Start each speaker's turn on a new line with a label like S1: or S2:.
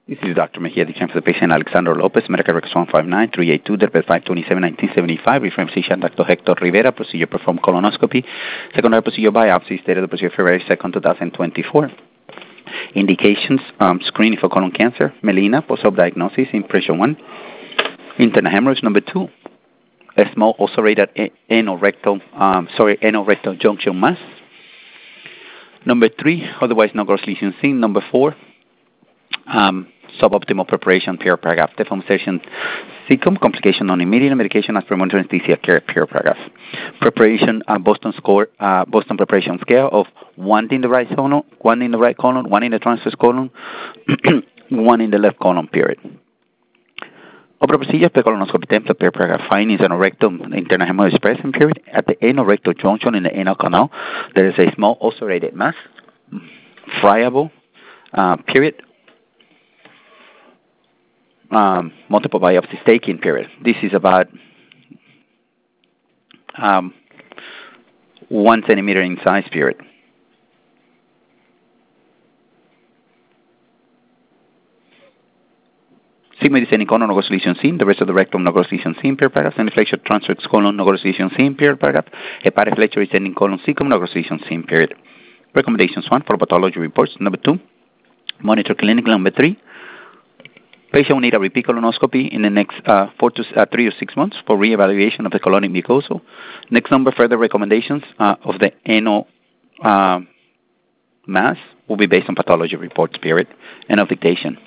S1: This is Dr. Mejia, the for the patient Alexander Lopez, medical records 159-382, date 5/27/1975, reference physician Dr. Hector Rivera, procedure performed colonoscopy, secondary procedure biopsy, dated the procedure February 2nd, 2024. Indications, screening for colon cancer, melena, post-op diagnosis, impression 1, internal hemorrhage, number 2, a small ulcerated anorectal junction mass, number 3, otherwise no gross lesion seen, number 4, suboptimal preparation, paragraph. Deformation, cecum, complication non-immediate, medication as per monitor anesthesia care, paragraph. Preparation, Boston preparation scale of 1 in the right colon, 1 in the right colon, 1 in the transverse colon, 1 in the left colon, period. Upper procedure, colonoscopy template, paragraph. Findings anorectal internal hemorrhage present, period. At the anorectal junction in the anal canal, there is a small ulcerated mass, friable, period. Multiple biopsies taken, period. This is about 1 centimeter in size, period. Sigmoid descending colon, no gross lesion seen. The rest of the rectum, no gross lesion seen, paragraph. Semiflexure transverse colon, no gross lesion seen, paragraph. Hepatoflexure descending colon, cecum, no gross lesion seen, period. Recommendations: 1, for pathology reports. Number 2, monitor clinical. Number 3, patient will need a repeat colonoscopy in the next 3 to 6 months for reevaluation of the colonic mucosa. Next number, further recommendations of the anal mass will be based on pathology reports, period. End of dictation.